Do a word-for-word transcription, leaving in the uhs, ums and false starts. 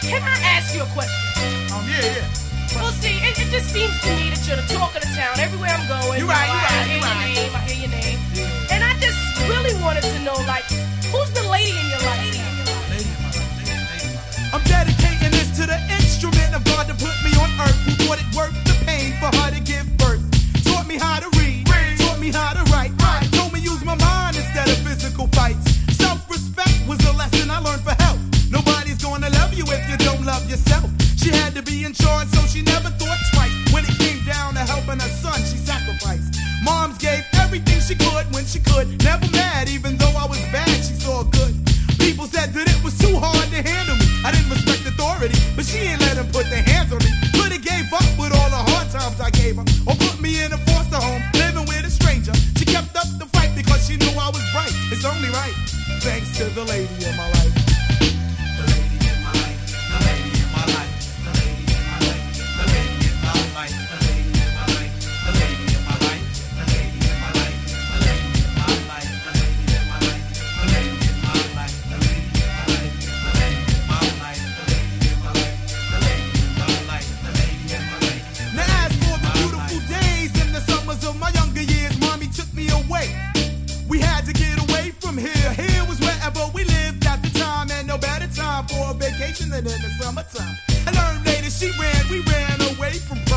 Can I ask you a question? Um, yeah, yeah. Well, see, it, it just seems to me that you're the talk of the town. Everywhere I'm going, you right, know, you I, right, I hear you your right. name, I hear your name. Yeah. And I just really wanted to know, like, who's the lady in your life? Lady in your life. Lady in my life, lady, lady in my life. I'm dedicating this to the instrument of God to put me on earth, who thought it worth the pain for her to give birth. Taught me how to read, read. Taught me how to write, right. Told me use my mind instead of physical fights. Self-respect was the lesson I learned for help. Nobody's gonna love you if you don't love yourself. She had to be in charge, so she never thought twice. When it came down to helping her son, she sacrificed. Moms gave everything she could when she could. Never mad, even though I was bad, she saw good. People said that it was too hard to handle me. I didn't respect authority, but she ain't let them put their hands on me. Could've gave up with all the hard times I gave her, or put me in a foster home, living with a stranger. She kept up the fight because she knew I was bright. It's only right, thanks to the lady in my life. The lady in my life, the lady in my life, the lady in my life, the lady in my life, the lady in my life, the lady in my life, the lady in my life, the lady in my life, the lady in my life, the lady in my life, the lady in my life, the lady in my life, the lady in my life, the lady in my life, the lady in my life. Now as for the beautiful days in the summers of my younger years, mommy took me away. We had to get away from here. Here was wherever we lived at the time, and no better time for a vacation than in the summertime. I learned later she ran, we ran away from